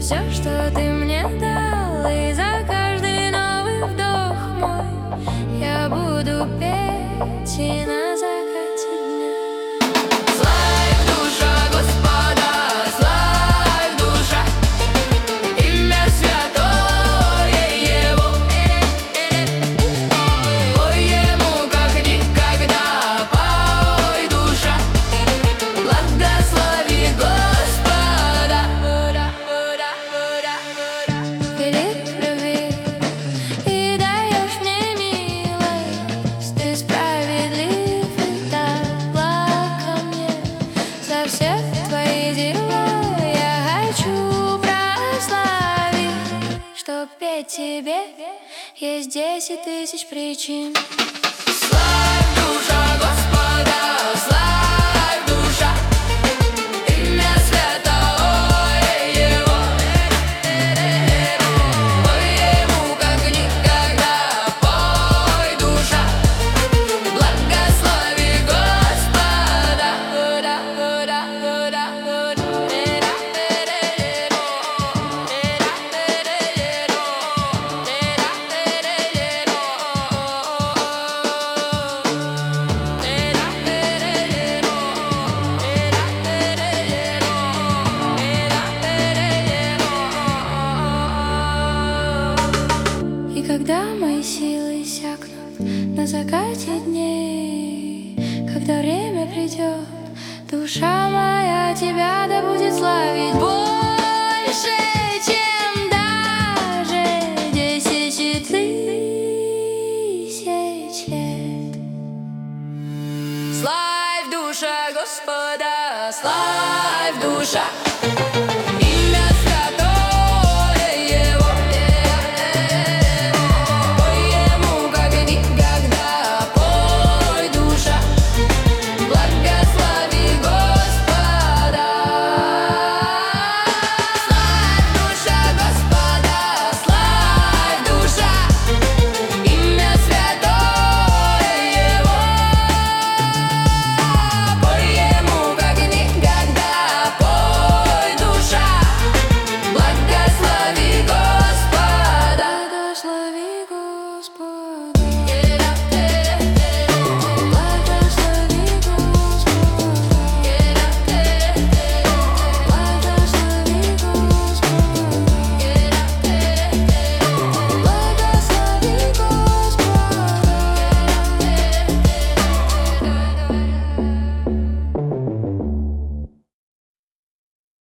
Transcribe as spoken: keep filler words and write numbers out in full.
все, что ты мне дал, и за каждый новый вдох мой я буду петь и на закате дня. Славь душа Господа, славь душа, имя святое Его. Пой Ему как никогда, пой душа, благослови Господа. Велик в любви и даешь мне милость, ты справедлив и так благ ко мне. За все твои дела я хочу прославить, чтоб петь тебе есть десять тысяч причин. Славь душа Господа, славь душа, имя святое Его. Пой Ему как никогда, пой душа, благослови Господа. И когда мои силы иссякнут на закате дней, когда время придет, душа моя тебя да будет славить больше, чем даже десять тысяч лет. Славь душа Господа, славь душа.